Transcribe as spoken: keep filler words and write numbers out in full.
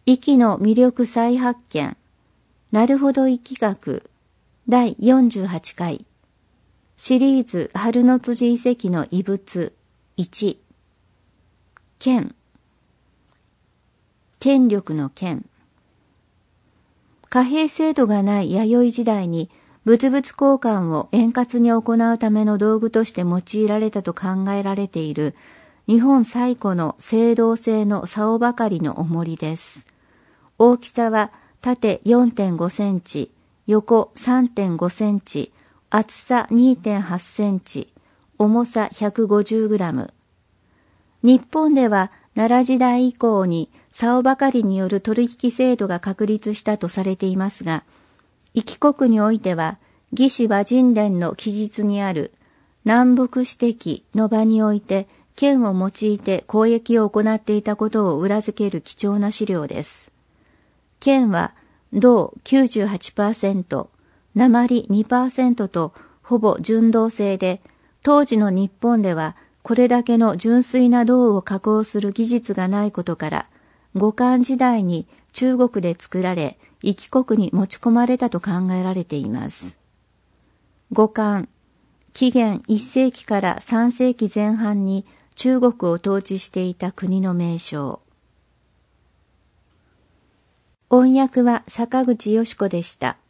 息の魅力再発見、なるほど息学、だいよんじゅうはちかい、シリーズ春の辻遺跡の遺物いち、権、権力の権。貨幣制度がない弥生時代に物々交換を円滑に行うための道具として用いられたと考えられている日本最古の青銅製の竿ばかりの重りです。大きさは縦 よんてんごセンチ、横 さんてんごセンチ、厚さ にてんはちセンチ、重さ ひゃくごじゅうグラム。日本では奈良時代以降に竿ばかりによる取引制度が確立したとされていますが、壱岐国においては魏志倭人伝の記述にある南北指摘の場において剣を用いて交易を行っていたことを裏付ける貴重な資料です。剣は銅 きゅうじゅうはちパーセント、鉛 にパーセント とほぼ純銅製で、当時の日本ではこれだけの純粋な銅を加工する技術がないことから、後漢時代に中国で作られ、壱岐国に持ち込まれたと考えられています。後漢、紀元いっせいきからさんせいきぜん半に中国を統治していた国の名称。音訳は坂口よし子でした。